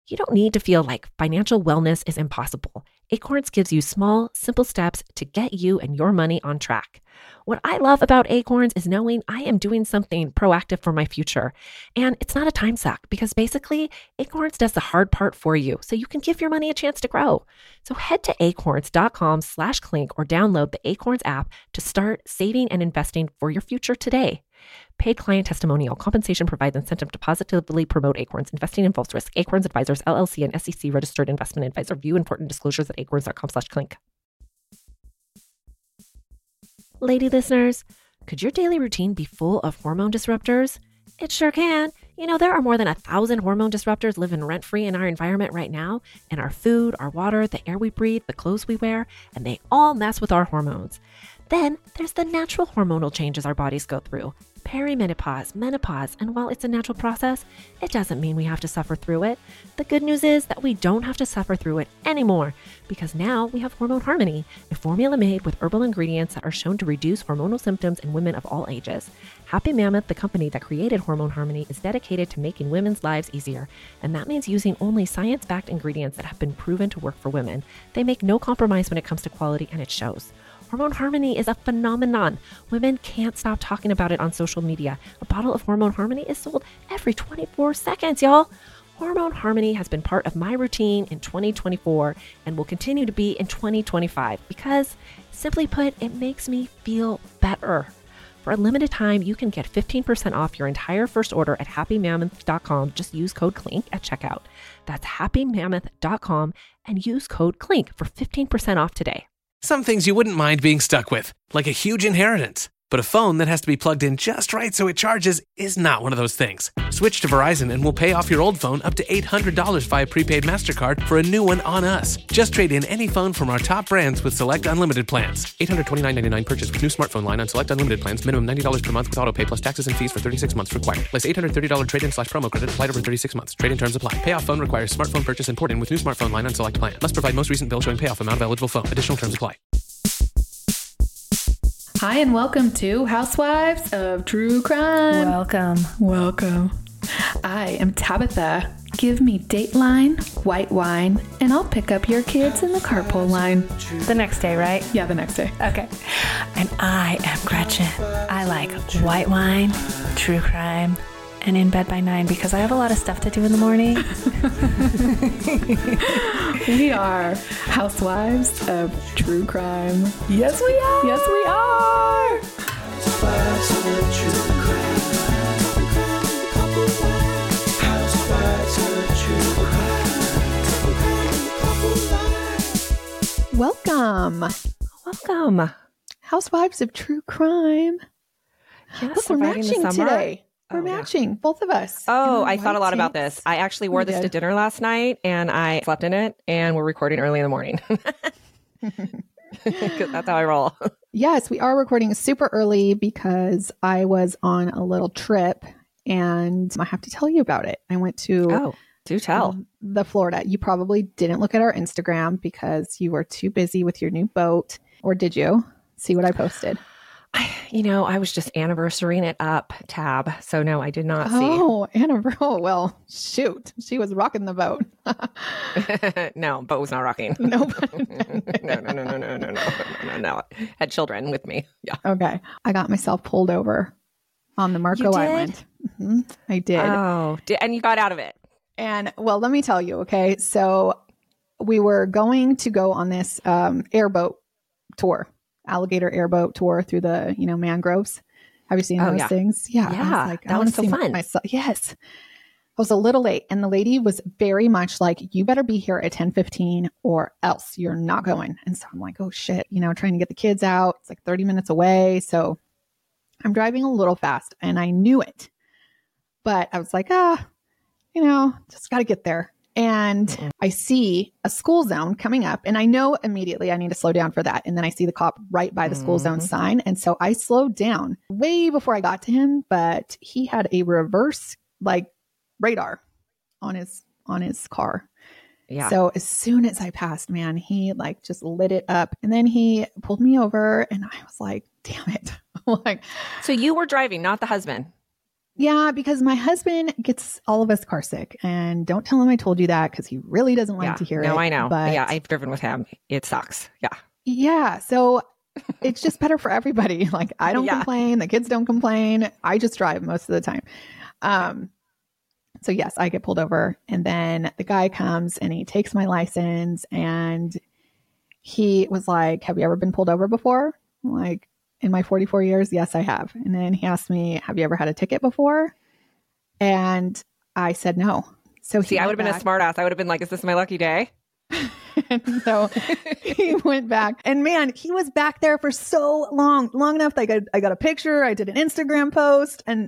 You don't need to feel like financial wellness is impossible. Acorns gives you small, simple steps to get you and your money on track. What I love about Acorns is knowing I am doing something proactive for my future. And it's not a time suck because basically Acorns does the hard part for you so you can give your money a chance to grow. So head to acorns.com/clink or download the Acorns app to start saving and investing for your future today. Paid client testimonial. Compensation provides incentive to positively promote Acorns. Investing involves risk. Acorns Advisors, LLC, and SEC registered investment advisor. View important disclosures at acorns.com/clink. Lady listeners, could your daily routine be full of hormone disruptors? It sure can. You know, there are more than 1,000 hormone disruptors living rent-free in our environment right now, in our food, our water, the air we breathe, the clothes we wear, and they all mess with our hormones. Then there's the natural hormonal changes our bodies go through. Perimenopause, menopause, and while it's a natural process, it doesn't mean we have to suffer through it. The good news is that we don't have to suffer through it anymore because now we have Hormone Harmony, a formula made with herbal ingredients that are shown to reduce hormonal symptoms in women of all ages. Happy Mammoth, the company that created Hormone Harmony, is dedicated to making women's lives easier, and that means using only science-backed ingredients that have been proven to work for women. They make no compromise when it comes to quality, and it shows. Hormone Harmony is a phenomenon. Women can't stop talking about it on social media. A bottle of Hormone Harmony is sold every 24 seconds, y'all. Hormone Harmony has been part of my routine in 2024 and will continue to be in 2025 because, simply put, it makes me feel better. For a limited time, you can get 15% off your entire first order at happymammoth.com. Just use code CLINK at checkout. That's happymammoth.com and use code CLINK for 15% off today. Some things you wouldn't mind being stuck with, like a huge inheritance. But a phone that has to be plugged in just right so it charges is not one of those things. Switch to Verizon and we'll pay off your old phone up to $800 via prepaid MasterCard for a new one on us. Just trade in any phone from our top brands with select unlimited plans. $829.99 purchase with new smartphone line on select unlimited plans. Minimum $90 per month with autopay plus taxes and fees for 36 months required. Less $830 trade-in/promo credit applied over 36 months. Trade-in terms apply. Payoff phone requires smartphone purchase and port-in with new smartphone line on select plan. Must provide most recent bill showing payoff amount of eligible phone. Additional terms apply. Hi, and welcome to Housewives of True Crime. Welcome. I am Tabitha. Give me Dateline, white wine, and I'll pick up your kids in the carpool line. The next day, right? Yeah, the next day. Okay. And I am Gretchen. I like white wine, true crime, and in bed by 9 because I have a lot of stuff to do in the morning. We are Housewives of True Crime. Yes, we are. Yes, we are. Housewives of True Crime. Housewives of True Crime. Welcome. Housewives of True Crime. Yes, Look, we're surviving the matching summer. today. We're Oh, yeah. matching, both of us. Oh, In our I thought a lot white about tanks. this. I actually wore We this to did. dinner last night and I slept in it and we're recording early in the morning. 'Cause that's how I roll. Yes, we are recording super early because I was on a little trip and I have to tell you about it. I went to Oh, do tell. the Florida. You probably didn't look at our Instagram because you were too busy with your new boat. Or did you see what I posted? I was just anniversarying it up, Tab. So no, I did not Oh, Anna, well, shoot. She was rocking the boat. see. No, boat was not rocking. No. No. Had children with me. Yeah. Okay. I got myself pulled over on the Marco You did? Island. I did. Oh, and you got out of it. And well, let me tell you, okay. So we were going to go on this airboat tour, alligator airboat tour through the, mangroves. Have you seen Oh, those yeah. things? Yeah. I Yeah, was like, that I wanna was so see fun. myself. Yes. I was a little late and the lady was very much like, you better be here at 10:15 or else you're not going. And so I'm like, oh shit, trying to get the kids out. It's like 30 minutes away. So I'm driving a little fast and I knew it, but I was like, just got to get there. And I see a school zone coming up and I know immediately I need to slow down for that. And then I see the cop right by the school zone sign. And so I slowed down way before I got to him, but he had a reverse radar on his car. Yeah. So as soon as I passed, man, he just lit it up and then he pulled me over and I was like, damn it. So you were driving, not the husband. Yeah, because my husband gets all of us car sick, and don't tell him I told you that because he really doesn't like to hear it. No, I know. But Yeah, I've driven with him. It sucks. Yeah. yeah, so it's just better for everybody. Like I don't complain, the kids don't complain. I just drive most of the time. So yes, I get pulled over, and then the guy comes and he takes my license, and he was like, "Have you ever been pulled over before?" I'm like, in my 44 years, yes, I have. And then he asked me, "Have you ever had a ticket before?" And I said no. So See, I would have been a smart ass. I would have been like, "Is this my lucky day?" And so he went back, and man, he was back there for so long enough. Like I got a picture, I did an Instagram post, and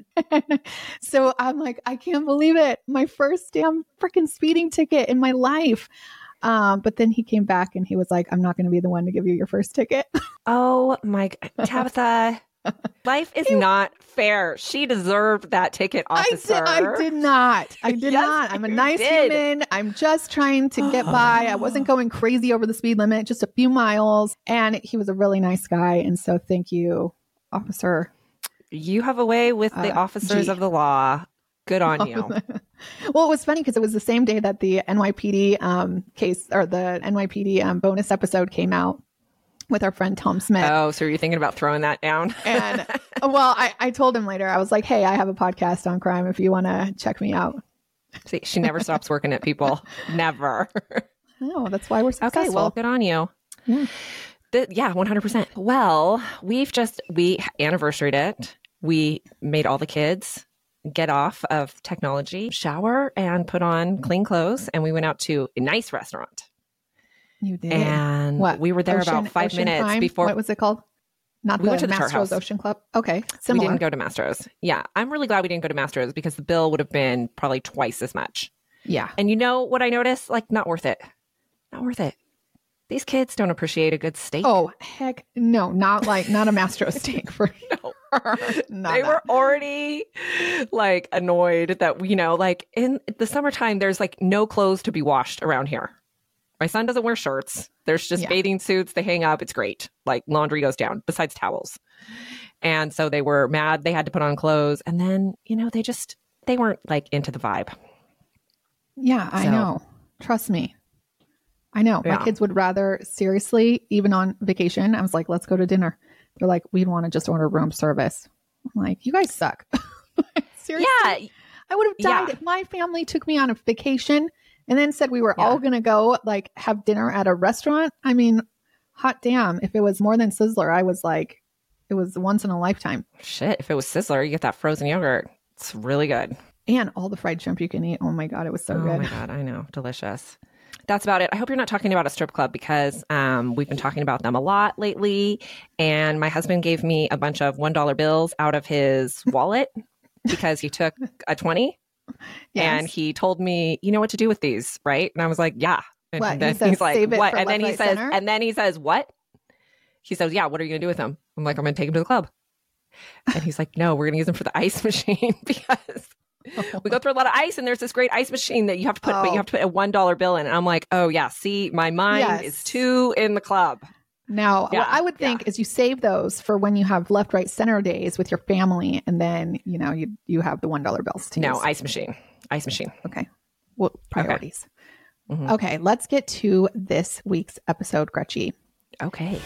so I'm like, I can't believe it. My first damn freaking speeding ticket in my life. But then he came back and he was like, "I'm not going to be the one to give you your first ticket." Oh my, Tabitha, life is not fair. She deserved that ticket, officer. I did not. I did Yes, not. I'm a you nice did. human. I'm just trying to get by. I wasn't going crazy over the speed limit, just a few miles. And he was a really nice guy. And so thank you, officer. You have a way with the officers G. of the law. Good on you. Well, it was funny because it was the same day that the NYPD case or the NYPD bonus episode came out with our friend Tom Smith. Oh, so you're thinking about throwing that down? And well, I told him later, I was like, "Hey, I have a podcast on crime if you want to check me out." See, she never stops working at people. Never. Oh, that's why we're successful. Okay, well, good on you. Yeah. Yeah, 100%. Well, we anniversaried it. We made all the kids get off of technology, shower, and put on clean clothes. And we went out to a nice restaurant. You did. And What? we were there about 5 Ocean minutes Prime? before. What was it called? Not We the went to the Chart Mastro's House. Ocean Club. Okay, We similar. didn't go to Mastro's. Yeah, I'm really glad we didn't go to Mastro's because the bill would have been probably twice as much. Yeah. And you know what I noticed? Like, not worth it. Not worth it. These kids don't appreciate a good steak. Oh heck no! Not a Mastro steak for No. Not They that. were already like annoyed that, like in the summertime, there's like no clothes to be washed around here. My son doesn't wear shirts. There's just bathing suits. They hang up. It's great. Like laundry goes down besides towels. And so they were mad. They had to put on clothes. And then, they weren't like into the vibe. Yeah, I So- know. Trust me. I know. Yeah. My kids would rather, seriously, even on vacation, I was like, "Let's go to dinner." They're like, "We'd want to just order room service." I'm like, "You guys suck." Seriously. Yeah. I would have died Yeah. if my family took me on a vacation and then said we were all going to go like have dinner at a restaurant. I mean, hot damn. If it was more than Sizzler, I was like, it was once in a lifetime. Shit. If it was Sizzler, you get that frozen yogurt. It's really good. And all the fried shrimp you can eat. Oh my God, it was so Oh good. my God. I know. Delicious. That's about it. I hope you're not talking about a strip club because we've been talking about them a lot lately. And my husband gave me a bunch of $1 bills out of his wallet because he took a 20. Yes. And he told me, "You know what to do with these, right?" And I was like, "Yeah." And What? He then says, he's like, "Save it "What?" for And then left, he right, says, center? "And then he says, what?" He says, "Yeah, what are you going to do with them?" I'm like, "I'm going to take them to the club." And he's like, "No, we're going to use them for the ice machine because we go through a lot of ice and there's this great ice machine that you have to put, but you have to put a $1 bill in." And I'm like, "Oh yeah, see, my mind Yes. is too in the club." Now, Yeah, what I would think is you save those for when you have left, right, center days with your family. And then, you have the $1 bills to No, use. ice machine. Okay. Well, priorities. Mhm. Okay. Let's get to this week's episode, Gretchy. Okay.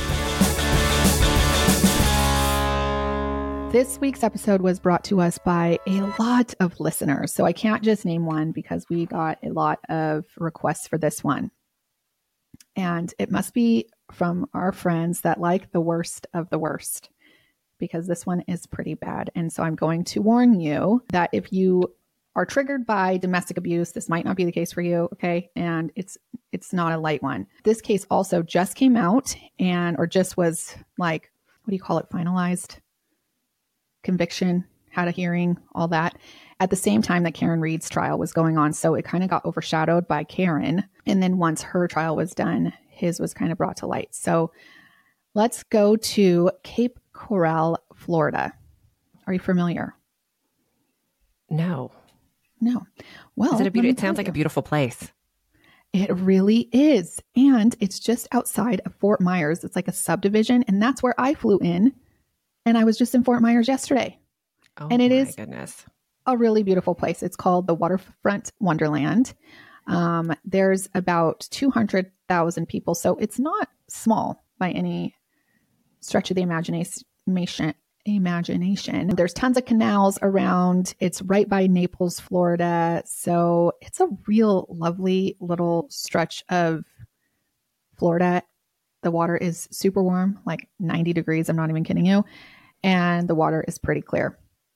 This week's episode was brought to us by a lot of listeners. So I can't just name one because we got a lot of requests for this one. And it must be from our friends that like the worst of the worst, because this one is pretty bad. And so I'm going to warn you that if you are triggered by domestic abuse, this might not be the case for you. Okay. And it's not a light one. This case also just came out or just was like, what do you call it? Finalized conviction, had a hearing, all that at the same time that Karen Reed's trial was going on. So it kind of got overshadowed by Karen. And then once her trial was done, his was kind of brought to light. So let's go to Cape Coral, Florida. Are you familiar? No. No. Well, Is it let me it sounds tell like a you. beautiful place. It really is. And it's just outside of Fort Myers. It's like a subdivision. And that's where I flew in. And I was just in Fort Myers yesterday. Oh, And it my is goodness. a really beautiful place. It's called the Waterfront Wonderland. There's about 200,000 people, so it's not small by any stretch of the imagination. There's tons of canals around. It's right by Naples, Florida. So it's a real lovely little stretch of Florida. The water is super warm, like 90 degrees. I'm not even kidding you. And the water is pretty clear.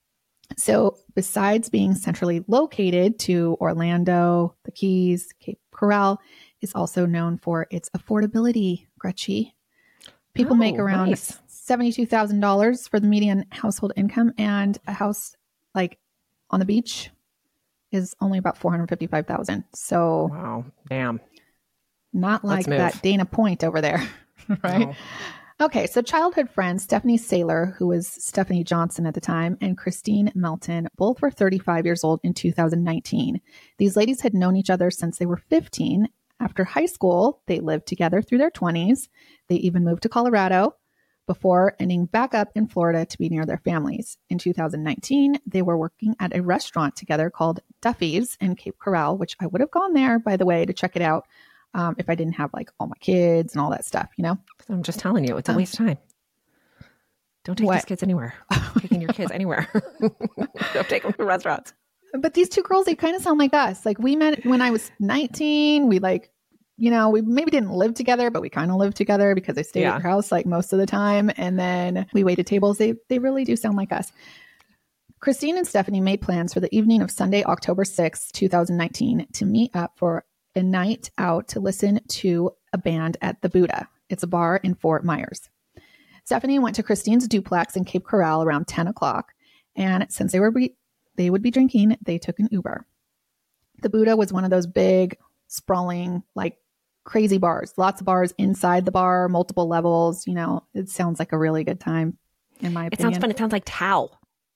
So besides being centrally located to Orlando, the Keys, Cape Coral is also known for its affordability, Gretchen. People make around nice. $72,000 for the median household income, and a house like on the beach is only about $455,000. So Wow. Damn. not like Let's move. that Dana Point over there, right? No. Okay, so childhood friends Stephanie Saylor, who was Stephanie Johnson at the time, and Christine Melton, both were 35 years old in 2019. These ladies had known each other since they were 15. After high school, they lived together through their 20s. They even moved to Colorado before ending back up in Florida to be near their families. In 2019, they were working at a restaurant together called Duffy's in Cape Coral, which I would have gone there, by the way, to check it out if I didn't have like all my kids and all that stuff, you know? I'm just telling you, it's a waste of time. Don't take What? these kids anywhere. Taking your kids anywhere. Don't take them to restaurants. But these two girls, they kind of sound like us. Like we met when I was 19. We like, you know, we maybe didn't live together, but we kind of lived together because I stayed Yeah. at your house like most of the time. And then we waited tables. They really do sound like us. Christine and Stephanie made plans for the evening of Sunday, October 6th, 2019 to meet up for a night out to listen to a band at the Buddha. It's a bar in Fort Myers. Stephanie went to Christine's duplex in Cape Coral around 10 o'clock. And since they would be drinking, they took an Uber. The Buddha was one of those big, sprawling, like crazy bars. Lots of bars inside the bar, multiple levels. You know, it sounds like a really good time, in my It opinion. sounds fun. It sounds like Tao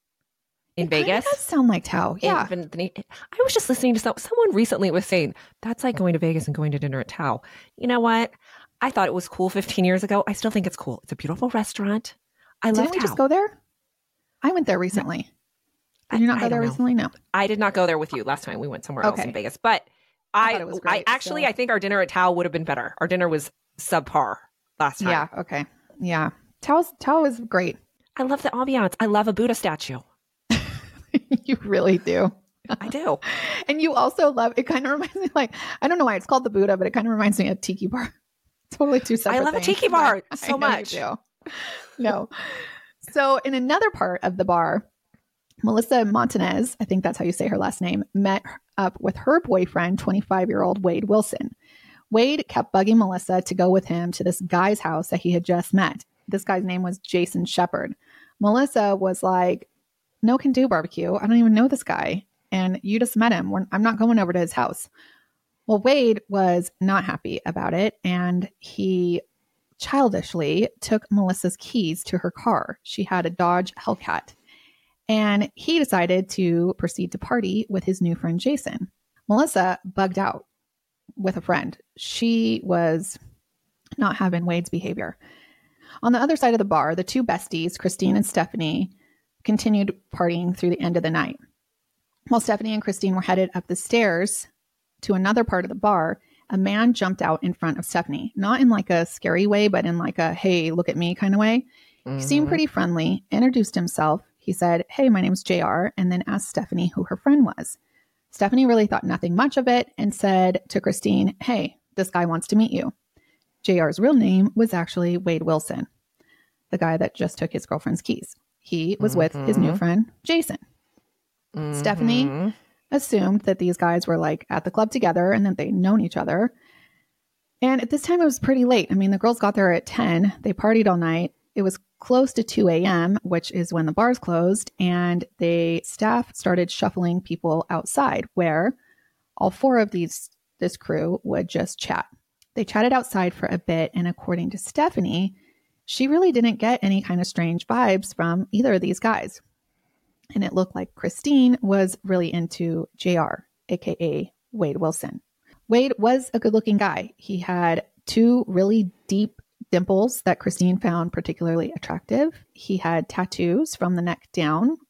in It kinda Vegas. does sound like Tao. Yeah. I was just listening to someone recently was saying that's like going to Vegas and going to dinner at Tao. You know what? I thought it was cool 15 years ago. I still think it's cool. It's a beautiful restaurant. I love Didn't we Tao. just go there? I went there recently. Did you not I go there don't know. recently? No. I did not go there with you last time. We went somewhere else Okay. in Vegas, but I thought it was I great, actually so- I think our dinner at Tao would have been better. Our dinner was subpar last time. Yeah. Okay. Yeah. Tao is great. I love the ambiance. I love a Buddha statue. You really do. I do. And you also love, it kind of reminds me like, I don't know why it's called the Buddha, but it kind of reminds me of Tiki Bar. Totally two separate I love a things, tiki bar but so I know you much. do. No. So in another part of the bar, Melissa Montanez, I think that's how you say her last name, met up with her boyfriend, 25-year-old Wade Wilson. Wade kept bugging Melissa to go with him to this guy's house that he had just met. This guy's name was Jason Shepard. Melissa was like, no can do barbecue. I don't even know this guy. And you just met him. I'm not going over to his house. Well, Wade was not happy about it. And he childishly took Melissa's keys to her car. She had a Dodge Hellcat. And he decided to proceed to party with his new friend, Jason. Melissa bugged out with a friend. She was not having Wade's behavior. On the other side of the bar, the two besties, Christine and Stephanie, continued partying through the end of the night. While Stephanie and Christine were headed up the stairs to another part of the bar, a man jumped out in front of Stephanie, not in like a scary way, but in like a, hey, look at me kind of way. He seemed pretty friendly, introduced himself. He said, hey, my name's JR, and then asked Stephanie who her friend was. Stephanie really thought nothing much of it and said to Christine, hey, this guy wants to meet you. JR's real name was actually Wade Wilson, the guy that just took his girlfriend's keys. He was with his new friend, Jason. Stephanie assumed that these guys were like at the club together and that they'd known each other. And at this time, it was pretty late. I mean, the girls got there at 10. They partied all night. It was close to 2 a.m., which is when the bars closed. And staff started shuffling people outside where all four of this crew would just chat. They chatted outside for a bit. And according to Stephanie, she really didn't get any kind of strange vibes from either of these guys. And it looked like Christine was really into JR, aka Wade Wilson. Wade was a good-looking guy. He had two really deep dimples that Christine found particularly attractive. He had tattoos from the neck down,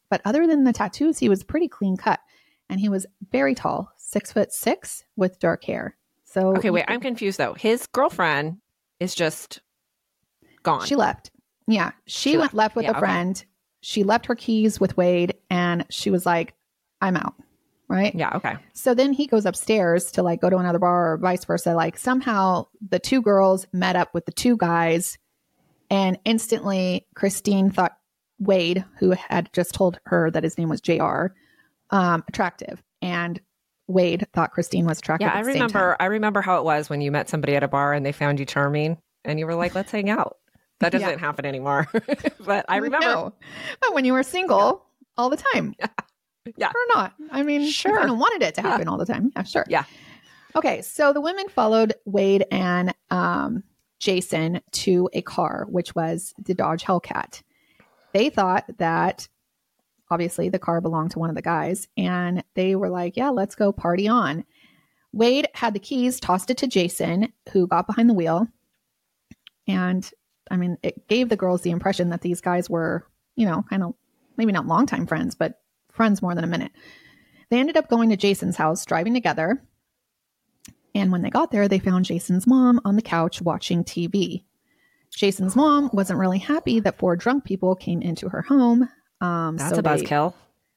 But other than the tattoos, he was pretty clean cut. And he was very tall, 6'6" with dark hair. So Okay, wait, I'm confused though. His girlfriend is just gone. She left. Yeah. She left with Yeah, a friend. She left her keys with Wade and she was like, I'm out. Right. Yeah, okay. So then he goes upstairs to like go to another bar or vice versa. Like somehow the two girls met up with the two guys and instantly Christine thought Wade, who had just told her that his name was JR, attractive. And Wade thought Christine was attractive. Yeah, at the same time. I remember how it was when you met somebody at a bar and they found you charming and you were like, let's hang out. That doesn't happen anymore. But I remember. No. But when you were single all the time. Yeah. Or not. I mean, Sure. I kind of wanted it to happen all the time. Yeah, sure. Yeah. Okay. So the women followed Wade and Jason to a car, which was the Dodge Hellcat. They thought that obviously the car belonged to one of the guys and they were like, yeah, let's go party on. Wade had the keys, tossed it to Jason, who got behind the wheel. And I mean, it gave the girls the impression that these guys were, you know, kind of maybe not longtime friends, but friends more than a minute. They ended up going to Jason's house, driving together. And when they got there, they found Jason's mom on the couch watching TV. Jason's mom wasn't really happy that 4 drunk people came into her home. That's a buzzkill.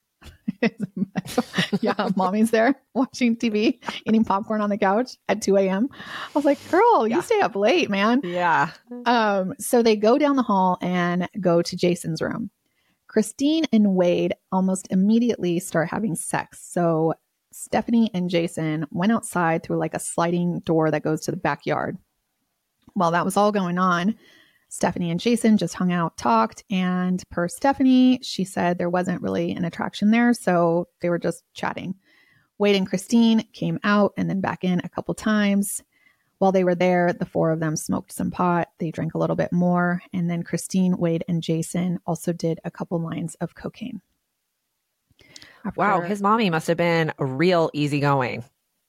Yeah, mommy's there watching TV, eating popcorn on the couch at 2 a.m. I was like, girl, you stay up late, man. Yeah. So they go down the hall and go to Jason's room. Christine and Wade almost immediately start having sex. So Stephanie and Jason went outside through like a sliding door that goes to the backyard. While that was all going on, Stephanie and Jason just hung out, talked, and per Stephanie, she said there wasn't really an attraction there, so they were just chatting. Wade and Christine came out and then back in a couple times. While they were there, the 4 of them smoked some pot. They drank a little bit more. And then Christine, Wade, and Jason also did a couple lines of cocaine. Wow, his mommy must have been real easygoing.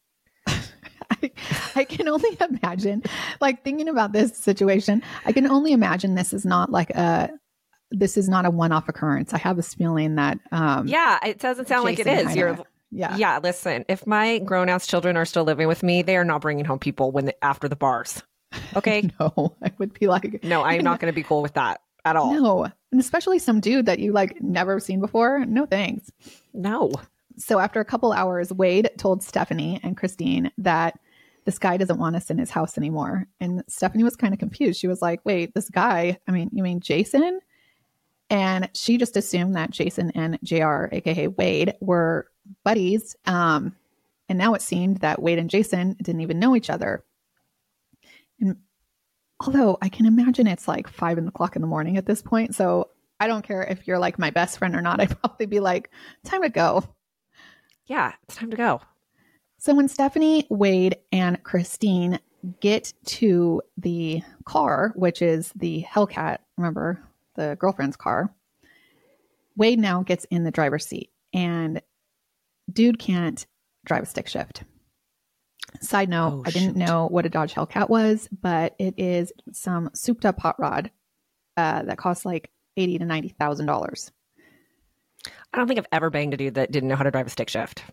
I can only imagine, like thinking about this situation, I can only imagine this is not a one-off occurrence. I have this feeling that Yeah, it doesn't sound like it Jason is. kinda- Yeah. Yeah, listen, if my grown-ass children are still living with me, they are not bringing home people after the bars. Okay? No, I would be like, No, I'm not going to be cool with that at all. no. And especially some dude that you like never seen before. No thanks. No. So after a couple hours, Wade told Stephanie and Christine that this guy doesn't want us in his house anymore. And Stephanie was kind of confused. She was like, wait, this guy, you mean Jason? And she just assumed that Jason and JR, aka Wade, were buddies. And now it seemed that Wade and Jason didn't even know each other. And although I can imagine it's like 5 o'clock in the morning at this point. So I don't care if you're like my best friend or not. I'd probably be like, time to go. Yeah, it's time to go. So when Stephanie, Wade, and Christine get to the car, which is the Hellcat, remember, the girlfriend's car, Wade now gets in the driver's seat and dude can't drive a stick shift. Side note, I didn't know what a Dodge Hellcat was, but it is some souped up hot rod that costs like $80,000 to $90,000. I don't think I've ever banged a dude that didn't know how to drive a stick shift.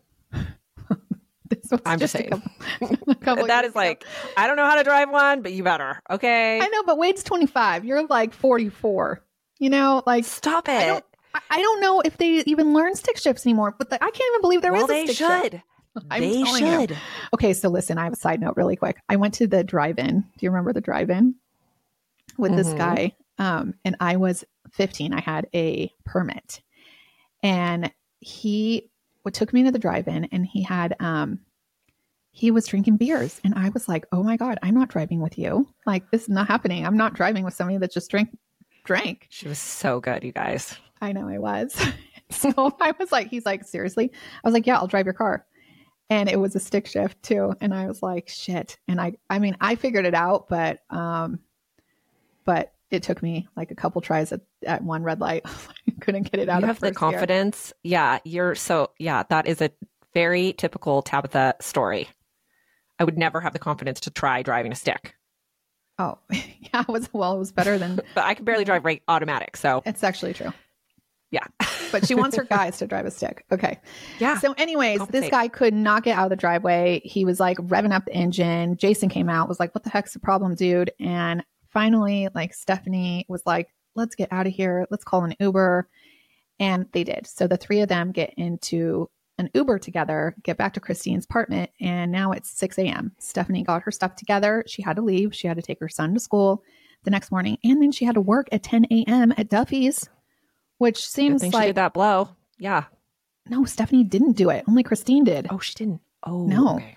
I'm just saying. That is like, I don't know how to drive one, but you better. Okay. I know, but Wade's 25. You're like 44. You know, like Stop it. I don't know if they even learn stick shifts anymore, but I can't even believe there is a stick shift. They should. Okay, so listen, I have a side note really quick. I went to the drive-in. Do you remember the drive-in with this guy? And I was 15. I had a permit. And he took me to the drive-in and he had he was drinking beers. And I was like, oh my God, I'm not driving with you. Like, this is not happening. I'm not driving with somebody that just drank. She was so good, you guys. I know I was. So I was like, he's like, seriously? I was like, yeah, I'll drive your car. And it was a stick shift too. And I was like, shit. And I mean, I figured it out, but it took me like a couple tries at one red light. I couldn't get it out. You have the confidence. Gear. Yeah. That is a very typical Tabitha story. I would never have the confidence to try driving a stick. Oh, yeah. It was better than. But I can barely drive automatic. So it's actually true. Yeah. but she wants her guys to drive a stick. Okay. Yeah. So anyways, this Compensate. guy could not get out of the driveway. He was like revving up the engine. Jason came out, was like, what the heck's the problem, dude? And finally, like Stephanie was like, let's get out of here. Let's call an Uber. And they did. So the three of them get into an Uber together, get back to Christine's apartment. And now it's 6 a.m. Stephanie got her stuff together. She had to leave. She had to take her son to school the next morning. And then she had to work at 10 a.m. at Duffy's, which Good seems thing she like, did that blow. Yeah. no, Stephanie didn't do it. Only Christine did. Oh, she didn't. Oh, No. okay.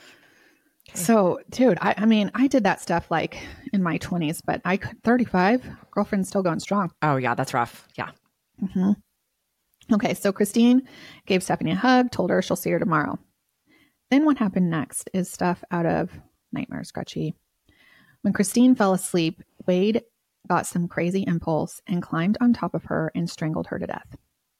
So, dude, I mean, I did that stuff like in my 20s, but 35, girlfriend's still going strong. Oh, yeah. That's rough. Yeah. Mm-hmm. Okay, so Christine gave Stephanie a hug, told her she'll see her tomorrow. Then what happened next is stuff out of nightmares, Gretchy. When Christine fell asleep, Wade got some crazy impulse and climbed on top of her and strangled her to death.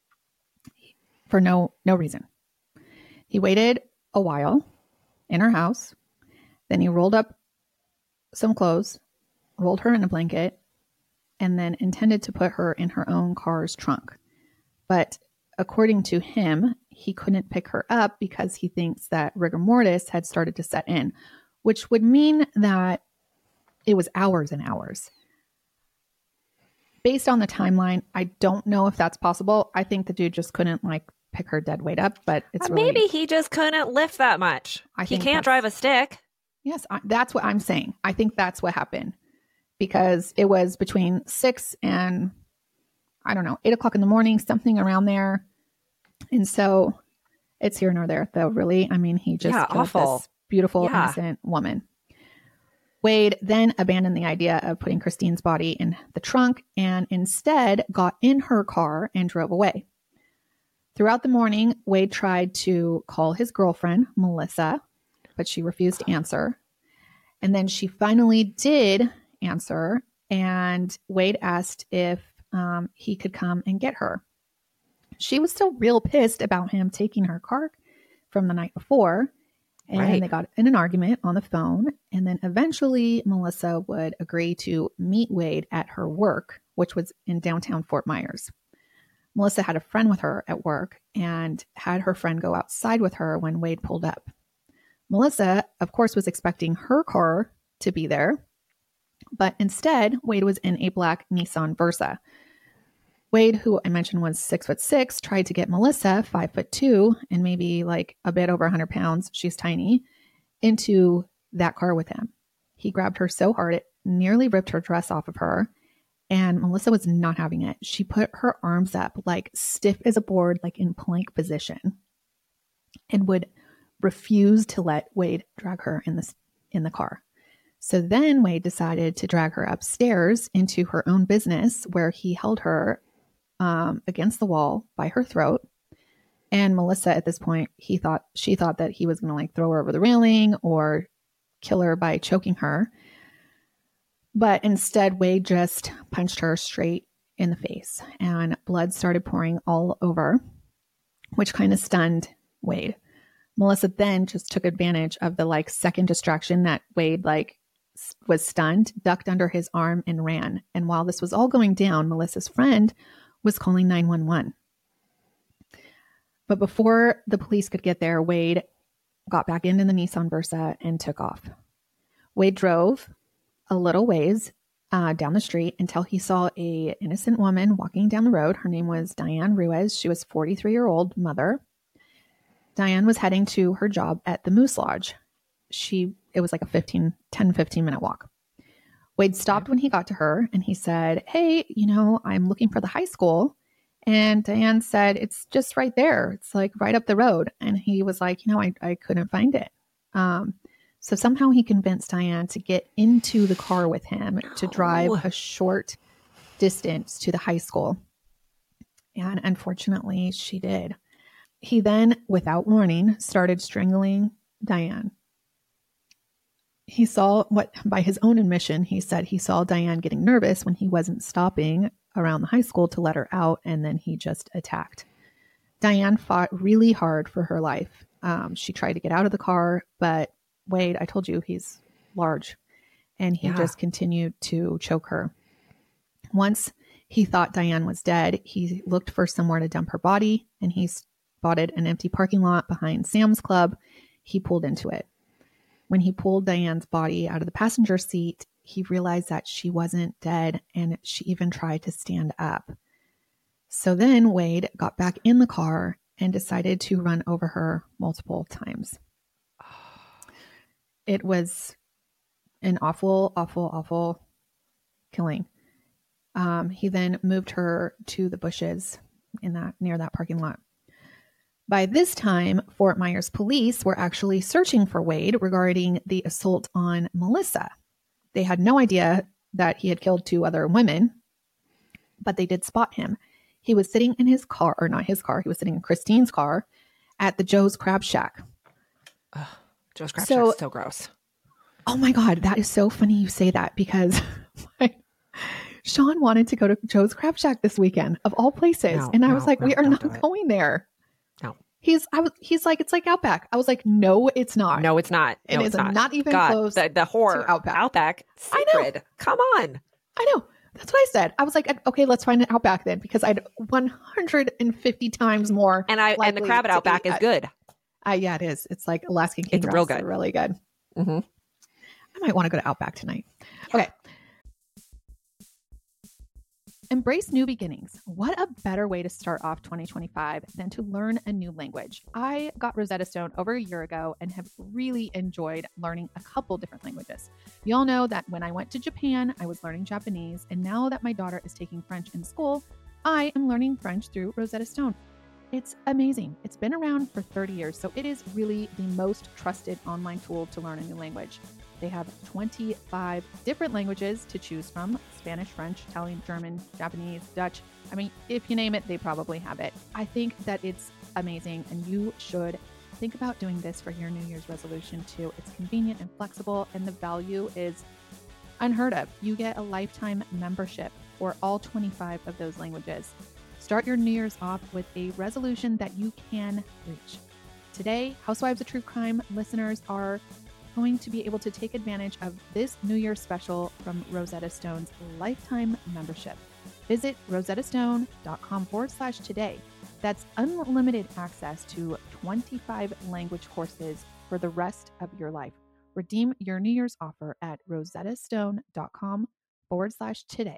For no reason. He waited a while in her house. Then he rolled up some clothes, rolled her in a blanket, and then intended to put her in her own car's trunk. But according to him, he couldn't pick her up because he thinks that rigor mortis had started to set in, which would mean that it was hours and hours. Based on the timeline, I don't know if that's possible. I think the dude just couldn't like pick her dead weight up, but it's really, Maybe he just couldn't lift that much. I He think can't that's- drive a stick. yes, that's what I'm saying. I think that's what happened because it was between 6 and I don't know, 8 o'clock in the morning, something around there. And so it's here nor there though, really. I mean, he just Yeah, killed awful. this beautiful, Yeah. innocent woman. Wade then abandoned the idea of putting Christine's body in the trunk and instead got in her car and drove away. Throughout the morning, Wade tried to call his girlfriend, Melissa, but she refused to answer. And then she finally did answer, and Wade asked if he could come and get her. She was still real pissed about him taking her car from the night before. And Right. they got in an argument on the phone. And then eventually Melissa would agree to meet Wade at her work, which was in downtown Fort Myers. Melissa had a friend with her at work and had her friend go outside with her when Wade pulled up. Melissa, of course, was expecting her car to be there, but instead Wade was in a black Nissan Versa. Wade, who I mentioned was 6'6", tried to get Melissa, 5'2", and maybe like a bit over 100 pounds, she's tiny, into that car with him. He grabbed her so hard it nearly ripped her dress off of her, and Melissa was not having it. She put her arms up like stiff as a board, like in plank position, and would refuse to let Wade drag her in the car. So then Wade decided to drag her upstairs into her own business where he held her against the wall by her throat. And Melissa, at this point, she thought that he was going to like throw her over the railing or kill her by choking her. But instead, Wade just punched her straight in the face and blood started pouring all over, which kind of stunned Wade. Melissa then just took advantage of the like second distraction that Wade like was stunned, ducked under his arm and ran. And while this was all going down, Melissa's friend was calling 911. But before the police could get there, Wade got back into the Nissan Versa and took off. Wade drove a little ways down the street until he saw a innocent woman walking down the road. Her name was Diane Ruiz. She was 43-year-old mother. Diane was heading to her job at the Moose Lodge. It was like a 10, 15 minute walk. Wade stopped when he got to her and he said, "Hey, I'm looking for the high school." And Diane said, "It's just right there. It's like right up the road." And he was like, I couldn't find it. So somehow he convinced Diane to get into the car with him to drive a short distance to the high school. And unfortunately, she did. He then, without warning, started strangling Diane. He saw by his own admission, he said he saw Diane getting nervous when he wasn't stopping around the high school to let her out, and then he just attacked. Diane fought really hard for her life. She tried to get out of the car, but Wade, I told you, he's large, and he just continued to choke her. Once He thought Diane was dead. He looked for somewhere to dump her body, and he spotted an empty parking lot behind Sam's Club. He pulled into it. When he pulled Diane's body out of the passenger seat, he realized that she wasn't dead, and she even tried to stand up. So then Wade got back in the car and decided to run over her multiple times. It was an awful, awful, awful killing. He then moved her to the bushes near that parking lot. By this time, Fort Myers police were actually searching for Wade regarding the assault on Melissa. They had no idea that he had killed 2 other women, but they did spot him. He was sitting in his car, or not his car, he was sitting in Christine's car at the Joe's Crab Shack. Joe's Crab Shack is so gross. Oh my God, that is so funny you say that, because Sean wanted to go to Joe's Crab Shack this weekend, of all places. And I was like, we are not going there. No. He's like, it's like Outback. I was like, no, it's not. No, it's not. It is not even God, close the horror. to Outback. Outback. Sacred. Come on. I know. That's what I said. I was like, okay, let's find an Outback then, because I'd 150 times more. And the crab at Outback is good. Yeah, it is. It's like Alaskan king It's real good. They're really good. Mm-hmm. I might want to go to Outback tonight. Okay. Embrace new beginnings. What a better way to start off 2025 than to learn a new language. I got Rosetta Stone over a year ago and have really enjoyed learning a couple different languages. You all know that when I went to Japan, I was learning Japanese, and now that my daughter is taking French in school, I am learning French through Rosetta Stone. It's amazing. It's been around for 30 years, so it is really the most trusted online tool to learn a new language. They have 25 different languages to choose from: Spanish, French, Italian, German, Japanese, Dutch. I mean, if you name it, they probably have it. I think that it's amazing, and you should think about doing this for your New Year's resolution too. It's convenient and flexible, and the value is unheard of. You get a lifetime membership for all 25 of those languages. Start your New Year's off with a resolution that you can reach. Today, Housewives of True Crime listeners are going to be able to take advantage of this New Year's special from Rosetta Stone's lifetime membership. Visit rosettastone.com/today. That's unlimited access to 25 language courses for the rest of your life. Redeem your New Year's offer at rosettastone.com/today.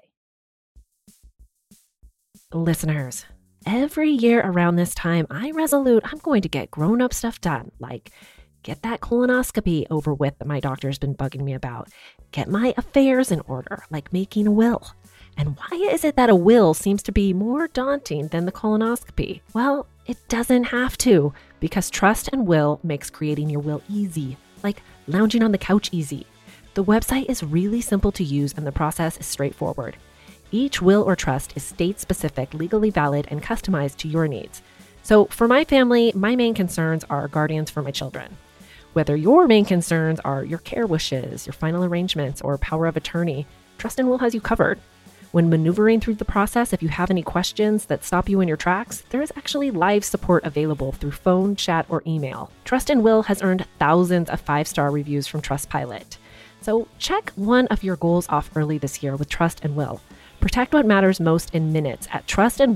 Listeners, every year around this time, I resolute I'm going to get grown-up stuff done, like get that colonoscopy over with that my doctor's been bugging me about. Get my affairs in order, like making a will. And why is it that a will seems to be more daunting than the colonoscopy? Well, it doesn't have to, because Trust and Will makes creating your will easy, like lounging on the couch easy. The website is really simple to use, and the process is straightforward. Each will or trust is state-specific, legally valid, and customized to your needs. So for my family, my main concerns are guardians for my children. Whether your main concerns are your care wishes, your final arrangements, or power of attorney, Trust and Will has you covered. When maneuvering through the process, if you have any questions that stop you in your tracks, there is actually live support available through phone, chat, or email. Trust and Will has earned thousands of 5-star reviews from Trustpilot. So check one of your goals off early this year with Trust and Will. Protect what matters most in minutes at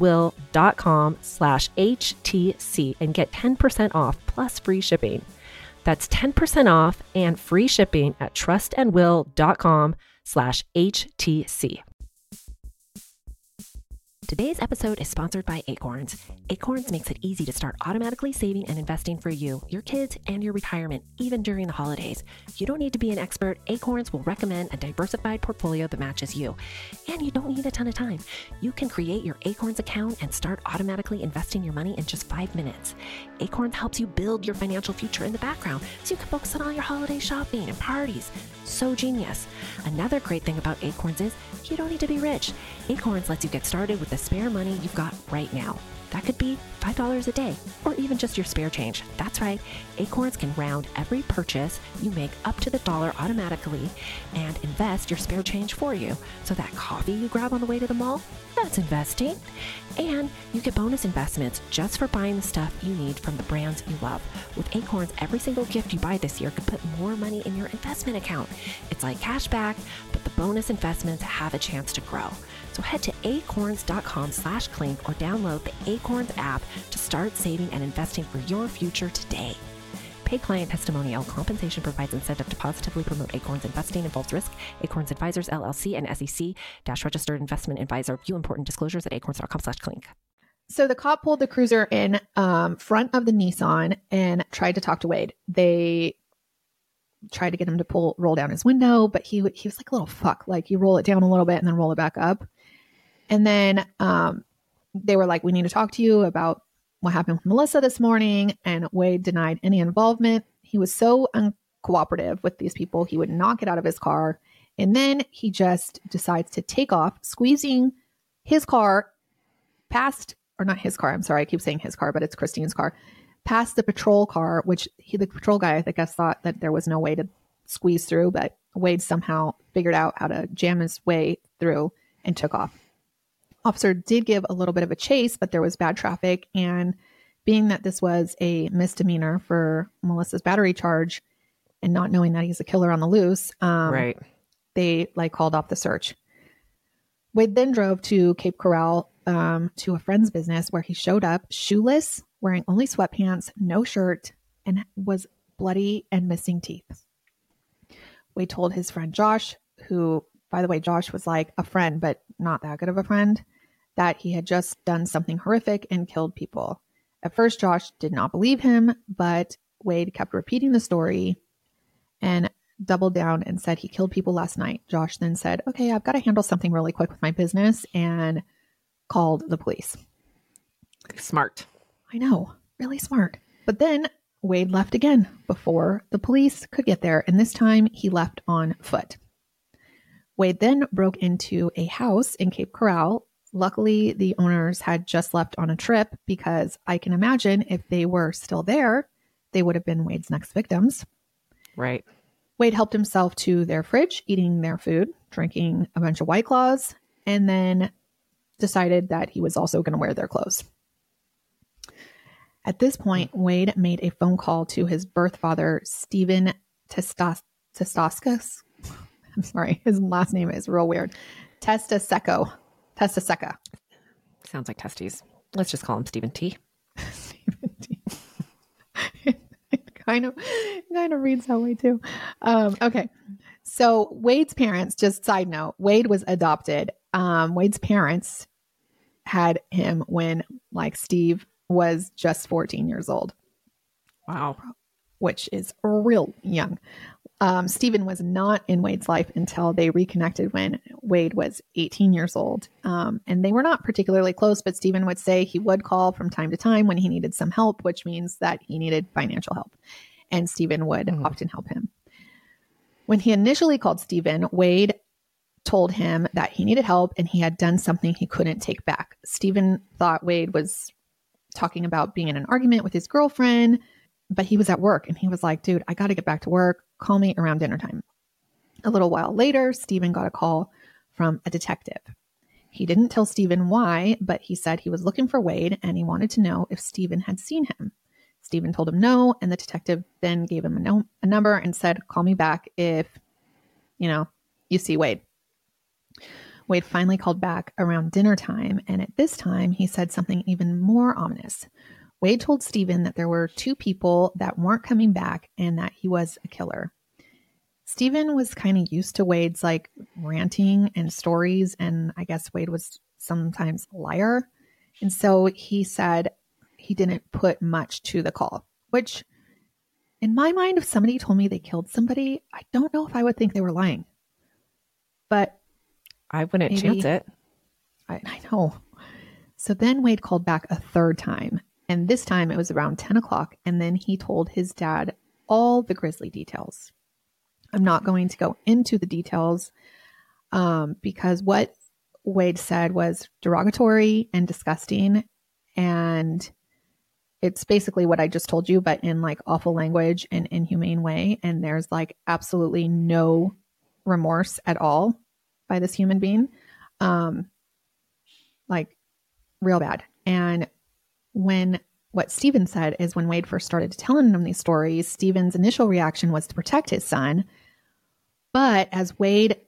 trustandwill.com/HTC and get 10% off plus free shipping. That's 10% off and free shipping at trustandwill.com/HTC. Today's episode is sponsored by Acorns. Acorns makes it easy to start automatically saving and investing for you, your kids, and your retirement, even during the holidays. You don't need to be an expert. Acorns will recommend a diversified portfolio that matches you. And you don't need a ton of time. You can create your Acorns account and start automatically investing your money in just 5 minutes. Acorns helps you build your financial future in the background so you can focus on all your holiday shopping and parties. So genius. Another great thing about Acorns is you don't need to be rich. Acorns lets you get started with the spare money you've got right now. That could be $5 a day, or even just your spare change. That's right, Acorns can round every purchase you make up to the dollar automatically and invest your spare change for you. So that coffee you grab on the way to the mall, that's investing. And you get bonus investments just for buying the stuff you need from the brands you love. With Acorns, every single gift you buy this year could put more money in your investment account. It's like cash back, but the bonus investments have a chance to grow. So head to acorns.com/clink or download the Acorns app to start saving and investing for your future today. Paid client testimonial compensation provides incentive to positively promote Acorns investing involves risk. Acorns Advisors LLC and SEC-registered investment advisor. View important disclosures at acorns.com/clink. So the cop pulled the cruiser in front of the Nissan and tried to talk to Wade. They tried to get him to roll down his window, but he was like a little fuck. Like, you roll it down a little bit and then roll it back up. And then they were like, we need to talk to you about what happened with Melissa this morning. And Wade denied any involvement. He was so uncooperative with these people. He would not get out of his car. And then he just decides to take off, squeezing his car past, or not his car, I'm sorry, I keep saying his car, but it's Christine's car, past the patrol car, which the patrol guy, I guess, thought that there was no way to squeeze through, but Wade somehow figured out how to jam his way through and took off. Officer did give a little bit of a chase, but there was bad traffic. And being that this was a misdemeanor for Melissa's battery charge and not knowing that he's a killer on the loose, Right. they called off the search. Wade then drove to Cape Coral to a friend's business where he showed up shoeless, wearing only sweatpants, no shirt, and was bloody and missing teeth. Wade told his friend Josh, who, by the way, Josh was like a friend, but not that good of a friend, that he had just done something horrific and killed people. At first, Josh did not believe him, but Wade kept repeating the story and doubled down and said he killed people last night. Josh then said, okay, I've got to handle something really quick with my business, and called the police. Smart. I know, really smart. But then Wade left again before the police could get there, and this time he left on foot. Wade then broke into a house in Cape Coral. Luckily, the owners had just left on a trip, because I can imagine if they were still there, they would have been Wade's next victims. Right. Wade helped himself to their fridge, eating their food, drinking a bunch of White Claws, and then decided that he was also going to wear their clothes. At this point, Wade made a phone call to his birth father, Stephen Testauskas. I'm sorry, his last name is real weird. Testaseca. Sounds like testes. Let's just call him Stephen T. Stephen T. It kind of reads that way too. Okay. So Wade's parents, just side note, Wade was adopted. Wade's parents had him when Steve was just 14 years old. Wow. Which is real young. Stephen was not in Wade's life until they reconnected when Wade was 18 years old. And they were not particularly close, but Stephen would say he would call from time to time when he needed some help, which means that he needed financial help. And Stephen would often help him. When he initially called Stephen, Wade told him that he needed help and he had done something he couldn't take back. Stephen thought Wade was talking about being in an argument with his girlfriend, but he was at work and he was like, dude, I got to get back to work. Call me around dinner time. A little while later, Stephen got a call from a detective. He didn't tell Stephen why, but he said he was looking for Wade and he wanted to know if Stephen had seen him. Stephen told him no, and the detective then gave him a number and said, call me back if, you see Wade. Wade finally called back around dinner time, and at this time, he said something even more ominous. Wade told Stephen that there were 2 people that weren't coming back and that he was a killer. Stephen was kind of used to Wade's ranting and stories, and I guess Wade was sometimes a liar. And so he said he didn't put much to the call, which in my mind, if somebody told me they killed somebody, I don't know if I would think they were lying. But I wouldn't chance it. I know. So then Wade called back a third time. And this time it was around 10 o'clock. And then he told his dad all the grisly details. I'm not going to go into the details because what Wade said was derogatory and disgusting. And it's basically what I just told you, but in awful language and inhumane way. And there's absolutely no remorse at all by this human being. Real bad. And what Stephen said is when Wade first started telling him these stories, Stephen's initial reaction was to protect his son. But as Wade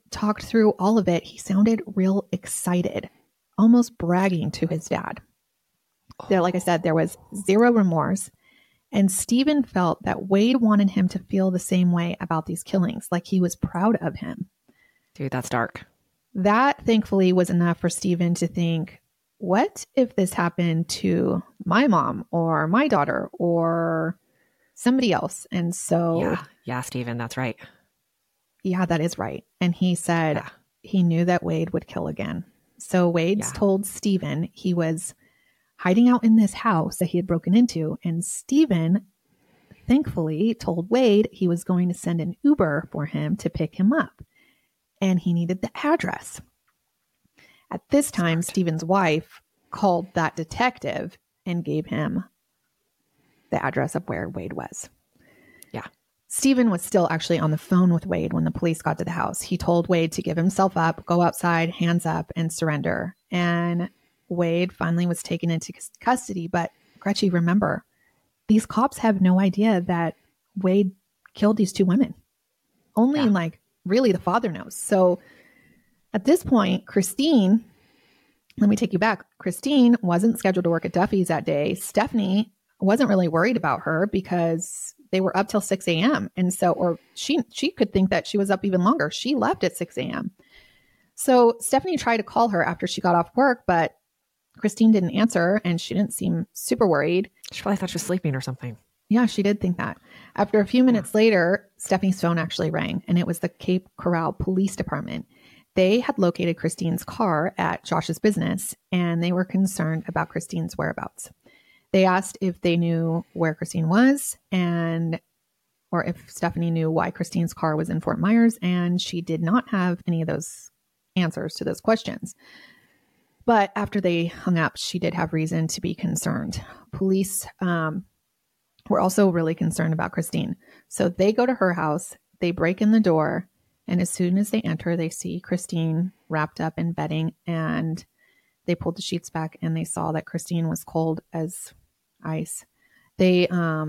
talked through all of it, he sounded real excited, almost bragging to his dad. There, like I said, there was zero remorse. And Stephen felt that Wade wanted him to feel the same way about these killings, like he was proud of him. Dude, that's dark. That thankfully was enough for Stephen to think, what if this happened to my mom or my daughter or somebody else? And so, yeah, Stephen, that's right. Yeah, that is right. And he said he knew that Wade would kill again. So Wade's told Stephen he was hiding out in this house that he had broken into. And Stephen, thankfully, told Wade he was going to send an Uber for him to pick him up. And he needed the address. At this time, Stephen's wife called that detective and gave him the address of where Wade was. Yeah. Stephen was still actually on the phone with Wade when the police got to the house. He told Wade to give himself up, go outside, hands up, and surrender. And Wade finally was taken into custody. But Gretchen, remember, these cops have no idea that Wade killed these two women. Only really the father knows. So at this point, Christine, let me take you back. Christine wasn't scheduled to work at Duffy's that day. Stephanie wasn't really worried about her because they were up till 6 a.m. And so, or she could think that she was up even longer. She left at 6 a.m. So Stephanie tried to call her after she got off work, but Christine didn't answer and she didn't seem super worried. She probably thought she was sleeping or something. Yeah, she did think that. After a few minutes later, Stephanie's phone actually rang, and it was the Cape Coral Police Department. They had located Christine's car at Josh's business, and they were concerned about Christine's whereabouts. They asked if they knew where Christine was or if Stephanie knew why Christine's car was in Fort Myers, and she did not have any of those answers to those questions. But after they hung up, she did have reason to be concerned. Police were also really concerned about Christine. So they go to her house, they break in the door, and as soon as they enter, they see Christine wrapped up in bedding, and they pulled the sheets back and they saw that Christine was cold as ice. They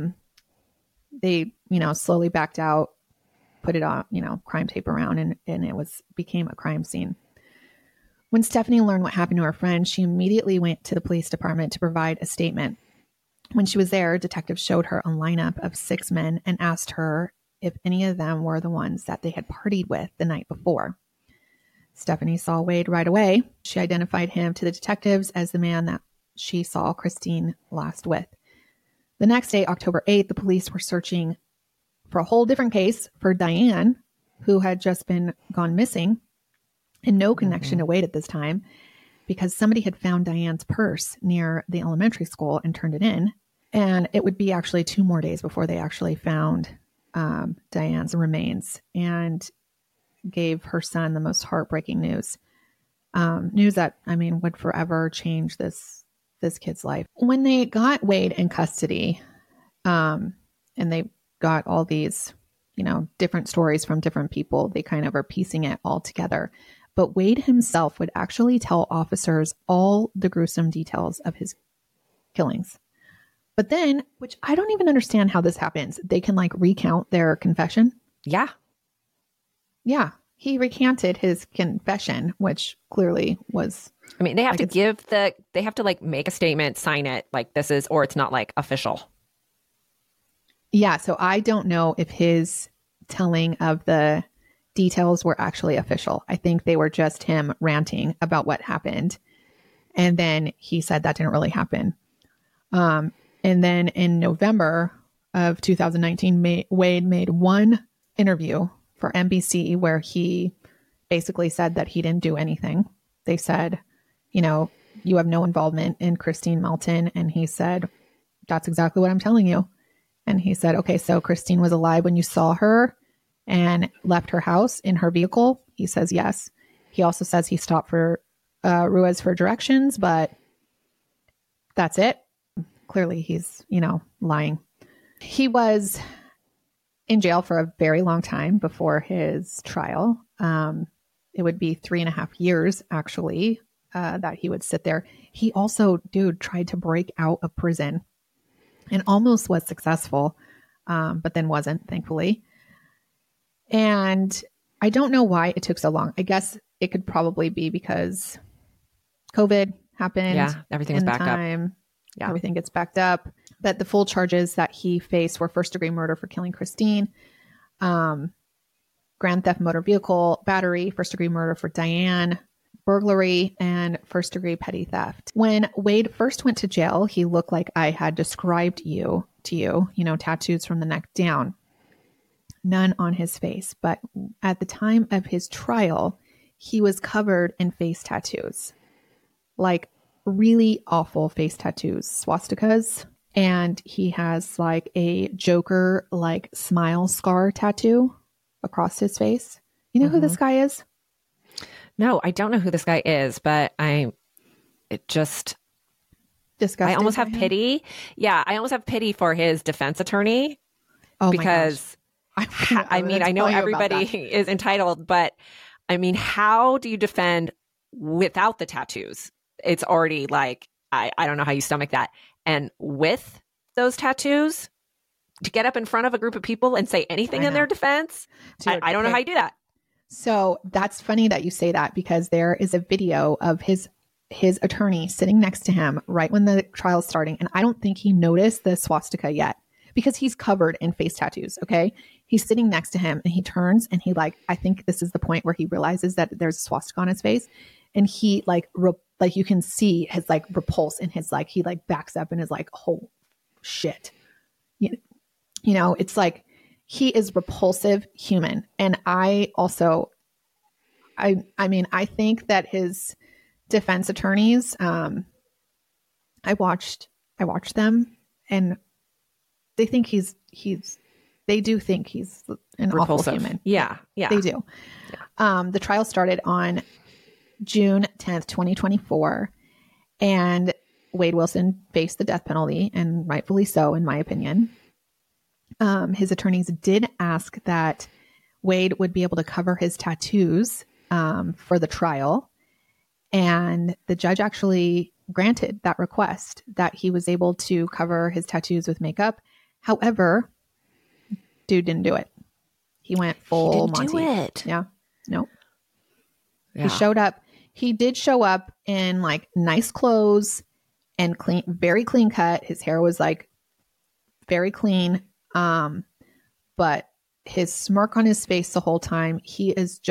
slowly backed out, put it on, crime tape around, and it became a crime scene. When Stephanie learned what happened to her friend, she immediately went to the police department to provide a statement. When she was there, detectives showed her a lineup of 6 men and asked her if any of them were the ones that they had partied with the night before. Stephanie saw Wade right away. She identified him to the detectives as the man that she saw Christine last with. The next day, October 8th, the police were searching for a whole different case for Diane, who had just been gone missing and no connection to Wade at this time, because somebody had found Diane's purse near the elementary school and turned it in. And it would be actually 2 more days before they actually found Diane's remains and gave her son the most heartbreaking news. News that, would forever change this kid's life. When they got Wade in custody, and they got all these, different stories from different people, they kind of are piecing it all together. But Wade himself would actually tell officers all the gruesome details of his killings. But then, which I don't even understand how this happens, they can recount their confession. Yeah. Yeah. He recanted his confession, which clearly was... they have to they have to make a statement, sign it, this is, or it's not official. Yeah. So I don't know if his telling of the details were actually official. I think they were just him ranting about what happened. And then he said that didn't really happen. And then in November of 2019, Wade made one interview for NBC where he basically said that he didn't do anything. They said, you have no involvement in Christine Melton. And he said, that's exactly what I'm telling you. And he said, okay, so Christine was alive when you saw her and left her house in her vehicle? He says, yes. He also says he stopped for Ruiz for directions, but that's it. Clearly he's, lying. He was in jail for a very long time before his trial. It would be 3.5 years, actually, that he would sit there. He also, tried to break out of prison and almost was successful, but then wasn't, thankfully. And I don't know why it took so long. I guess it could probably be because COVID happened. Yeah, everything was backed up. Yeah. Everything gets backed up. But the full charges that he faced were first-degree murder for killing Christine, grand theft motor vehicle, battery, first-degree murder for Diane, burglary, and first-degree petty theft. When Wade first went to jail, he looked like I had described to you, tattoos from the neck down. None on his face. But at the time of his trial, he was covered in face tattoos. Like really awful face tattoos, swastikas. And he has like a Joker like smile scar tattoo across his face. You know who this guy is? No, I don't know who this guy is, but disgusting. I almost have pity. Yeah, I almost have pity for his defense attorney. Oh, because I mean, I know everybody is entitled, but I mean, how do you defend without the tattoos? It's already like, I don't know how you stomach that. And with those tattoos, to get up in front of a group of people and say anything in their defense, dude, I don't know how you do that. So that's funny that you say that, because there is a video of his attorney sitting next to him right when the trial is starting. And I don't think he noticed the swastika yet because he's covered in face tattoos. Okay. He's sitting next to him and he turns and he I think this is the point where he realizes that there's a swastika on his face. And he you can see his repulse in his he backs up and is like, oh shit. You know, it's like he is repulsive human. And I also, I mean, I think that his defense attorneys, I watched them and they think they do think he's an repulsive. Awful human. Yeah. Yeah. They do. Yeah. The trial started on June 10th, 2024. And Wade Wilson faced the death penalty, and rightfully so, in my opinion. His attorneys did ask that Wade would be able to cover his tattoos for the trial. And the judge actually granted that request, that he was able to cover his tattoos with makeup. However, dude didn't do it. He went full Monty. He didn't do it. Yeah. Nope. Yeah. He showed up. He did show up in nice clothes and clean, very clean cut. His hair was very clean. But his smirk on his face the whole time, he is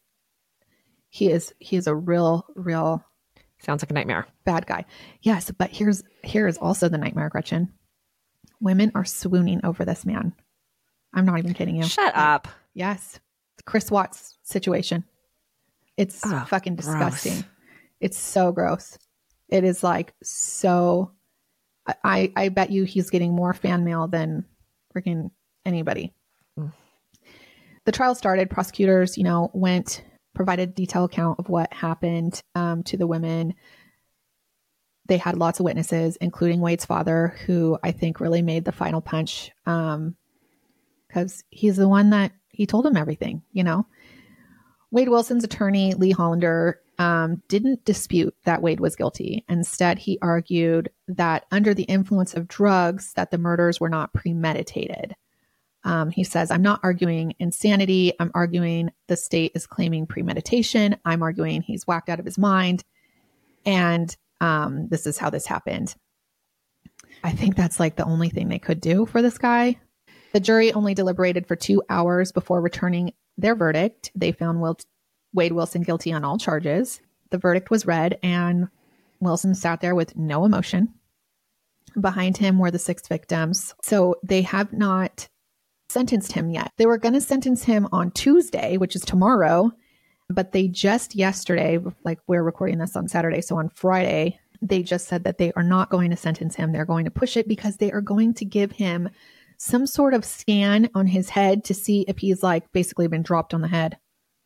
a real sounds like a nightmare. Bad guy. Yes. But here is also the nightmare, Gretchen. Women are swooning over this man. I'm not even kidding you. Shut up. Yes. Chris Watts situation. It's fucking disgusting. Gross. It's so gross. It is so, I bet you he's getting more fan mail than freaking anybody. The trial started. Prosecutors, provided a detailed account of what happened to the women. They had lots of witnesses, including Wade's father, who I think really made the final punch, because he's the one that he told him everything, Wade Wilson's attorney, Lee Hollander, didn't dispute that Wade was guilty. Instead, he argued that under the influence of drugs, that the murders were not premeditated. He says, I'm not arguing insanity. I'm arguing the state is claiming premeditation. I'm arguing he's whacked out of his mind. And this is how this happened. I think that's the only thing they could do for this guy. The jury only deliberated for 2 hours before returning their verdict. They found Wade Wilson guilty on all charges. The verdict was read, and Wilson sat there with no emotion. Behind him were the 6 victims. So they have not sentenced him yet. They were going to sentence him on Tuesday, which is tomorrow, but they just yesterday, we're recording this on Saturday, so on Friday, they just said that they are not going to sentence him. They're going to push it because they are going to give him some sort of scan on his head to see if he's basically been dropped on the head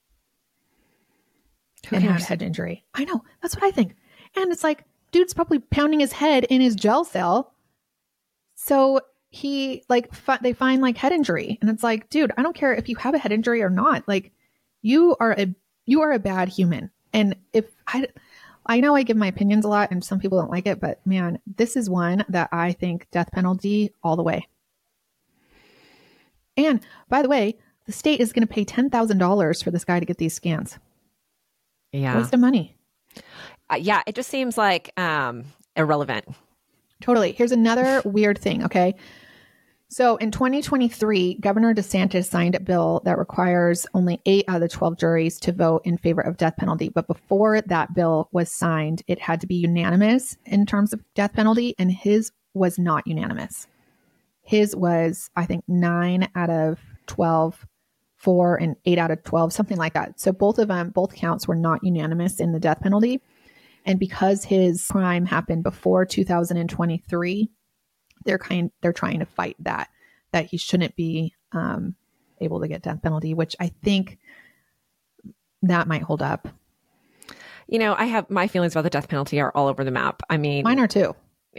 and had a head injury. I know. That's what I think. And it's dude's probably pounding his head in his jail cell. So he they find head injury, and it's dude, I don't care if you have a head injury or not. You are a bad human. And if I know I give my opinions a lot and some people don't like it, but man, this is one that I think death penalty all the way. And by the way, the state is going to pay $10,000 for this guy to get these scans. Yeah. Waste of money. Yeah. It just seems like irrelevant. Totally. Here's another weird thing. Okay. So in 2023, Governor DeSantis signed a bill that requires only 8 out of the 12 juries to vote in favor of death penalty. But before that bill was signed, it had to be unanimous in terms of death penalty. And his was not unanimous. His was, I think, 9 out of 12, 4 and 8 out of 12, something like that. So both counts were not unanimous in the death penalty. And because his crime happened before 2023, they're trying to fight that he shouldn't be able to get death penalty, which I think that might hold up. You know, I have my feelings about the death penalty are all over the map. I mean, mine are too.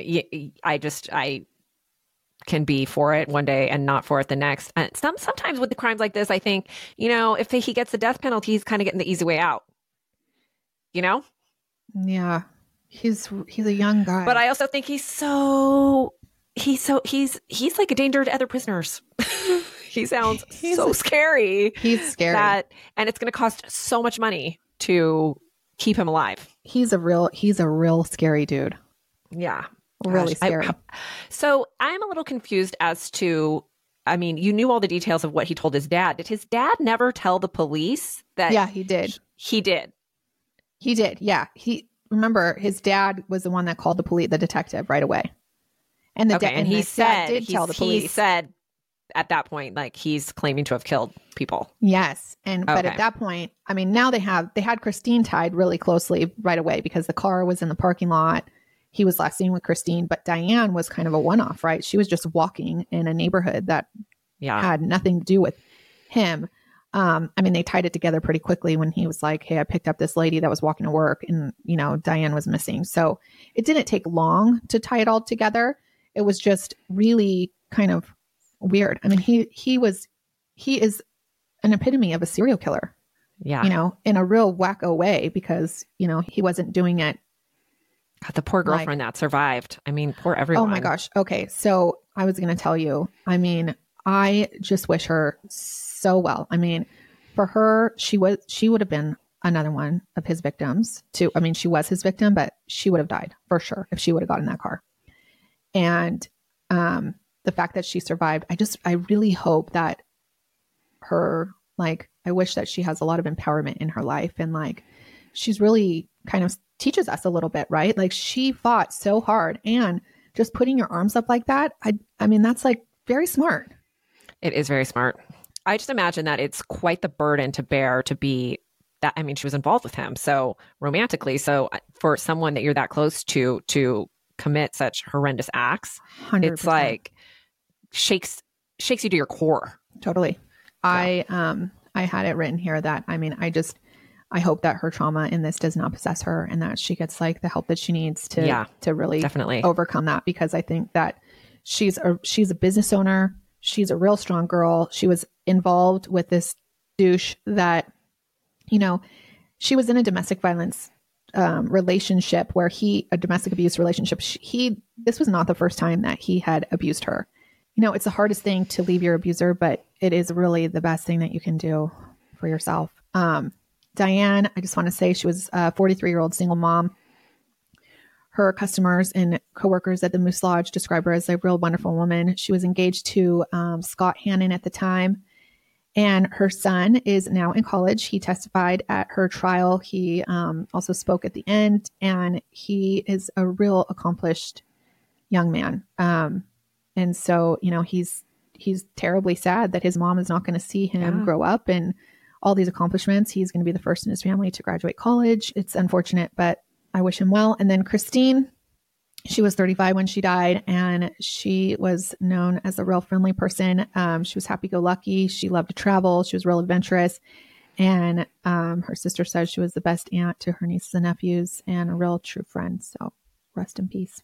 I can be for it one day and not for it the next. And sometimes with the crimes like this, I think, you know, if he gets the death penalty, he's kind of getting the easy way out. You know? Yeah, he's a young guy, but I also think he's like a danger to other prisoners. He sounds so scary. He's scary. And it's going to cost so much money to keep him alive. He's a real scary dude. Yeah. Really scary. So I'm a little confused as to, I mean, you knew all the details of what he told his dad. Did his dad never tell the police that? Yeah, he did. He did. He did. Yeah. Remember, his dad was the one that called the detective right away. And he did tell the police. He said at that point, like, he's claiming to have killed people. Yes. But at that point, I mean, now they had Christine tied really closely right away because the car was in the parking lot. He was last seen with Christine, but Diane was kind of a one-off, right? She was just walking in a neighborhood that had nothing to do with him. I mean, they tied it together pretty quickly when he was like, hey, I picked up this lady that was walking to work and, you know, Diane was missing. So it didn't take long to tie it all together. It was just really kind of weird. I mean, he is an epitome of a serial killer. Yeah. You know, in a real wacko way because, you know, he wasn't doing it. God, the poor girlfriend that survived. I mean, poor everyone. Oh my gosh. Okay. So I was going to tell you, I mean, I just wish her so well. I mean, for her, she would have been another one of his victims too. I mean, she was his victim, but she would have died for sure if she would have gotten in that car. And the fact that she survived, I really hope that her, like, I wish that she has a lot of empowerment in her life and like, she's really kind of teaches us a little bit, right? Like she fought so hard and just putting your arms up like that. I mean, that's like very smart. It is very smart. I just imagine that it's quite the burden to bear to be that. I mean, she was involved with him so romantically. So for someone that you're that close to commit such horrendous acts, 100%. It's like shakes you to your core. Totally. Yeah. I had it written here that, I mean, I hope that her trauma in this does not possess her and that she gets like the help that she needs to really definitely overcome that, because I think that she's a business owner. She's a real strong girl. She was involved with this douche that, you know, she was in a domestic violence relationship where a domestic abuse relationship. This was not the first time that he had abused her. You know, it's the hardest thing to leave your abuser, but it is really the best thing that you can do for yourself. Diane, I just want to say she was a 43-year-old single mom. Her customers and coworkers at the Moose Lodge describe her as a real wonderful woman. She was engaged to Scott Hannon at the time, and her son is now in college. He testified at her trial. He also spoke at the end, and he is a real accomplished young man. And so, you know, he's terribly sad that his mom is not going to see him grow up and all these accomplishments. He's going to be the first in his family to graduate college. It's unfortunate, but I wish him well. And then Christine, she was 35 when she died, and she was known as a real friendly person. She was happy-go-lucky. She loved to travel. She was real adventurous. And her sister says she was the best aunt to her nieces and nephews and a real true friend. So rest in peace.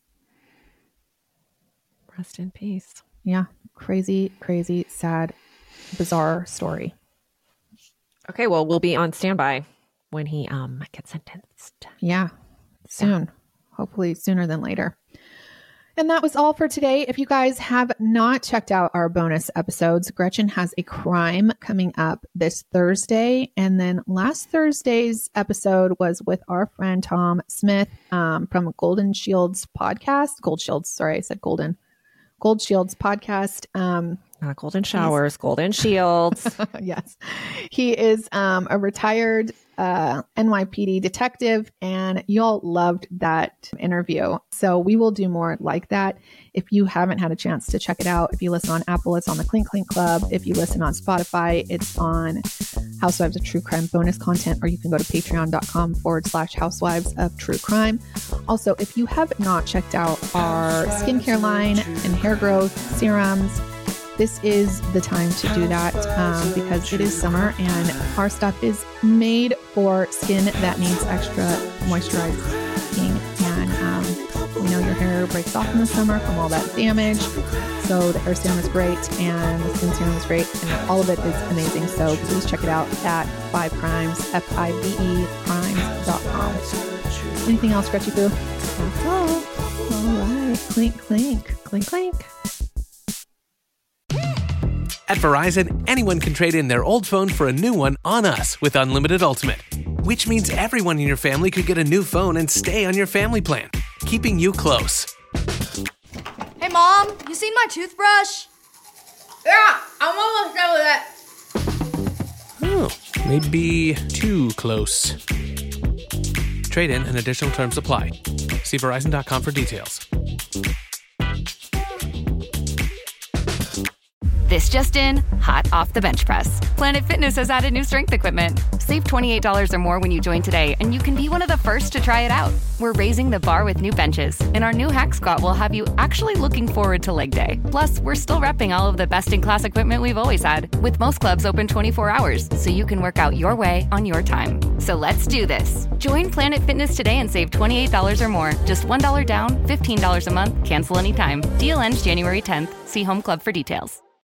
Rest in peace. Yeah. Crazy, crazy, sad, bizarre story. Okay, well, we'll be on standby when he gets sentenced. Yeah, soon. Yeah. Hopefully sooner than later. And that was all for today. If you guys have not checked out our bonus episodes, Gretchen has a crime coming up this Thursday. And then last Thursday's episode was with our friend Tom Smith from Golden Shields podcast. Gold Shields, sorry, I said Golden. Gold Shields podcast. Not Golden Showers, Golden Shields. Yes. He is a retired NYPD detective, and y'all loved that interview. So we will do more like that. If you haven't had a chance to check it out, if you listen on Apple, it's on the Clink Clink Club. If you listen on Spotify, it's on Housewives of True Crime bonus content, or you can go to patreon.com/Housewives of True Crime. Also, if you have not checked out our skincare line and hair growth serums, this is the time to do that because it is summer and our stuff is made for skin that needs extra moisturizing. And we know your hair breaks off in the summer from all that damage. So the hair serum is great and the skin serum is great and all of it is amazing. So please check it out at 5crimes, FIVE crimes.com. Anything else, Gretchen Boo? That's all. All right. Clink, clink. Clink, clink. At Verizon, anyone can trade in their old phone for a new one on us with Unlimited Ultimate, which means everyone in your family could get a new phone and stay on your family plan, keeping you close. Hey, Mom, you seen my toothbrush? Yeah, I'm almost done with it. Oh, maybe too close. Trade in and additional terms apply. See Verizon.com for details. This just in, hot off the bench press. Planet Fitness has added new strength equipment. Save $28 or more when you join today, and you can be one of the first to try it out. We're raising the bar with new benches, and our new Hack Squat will have you actually looking forward to leg day. Plus, we're still repping all of the best-in-class equipment we've always had, with most clubs open 24 hours, so you can work out your way on your time. So let's do this. Join Planet Fitness today and save $28 or more. Just $1 down, $15 a month, cancel anytime. Deal ends January 10th. See Home Club for details.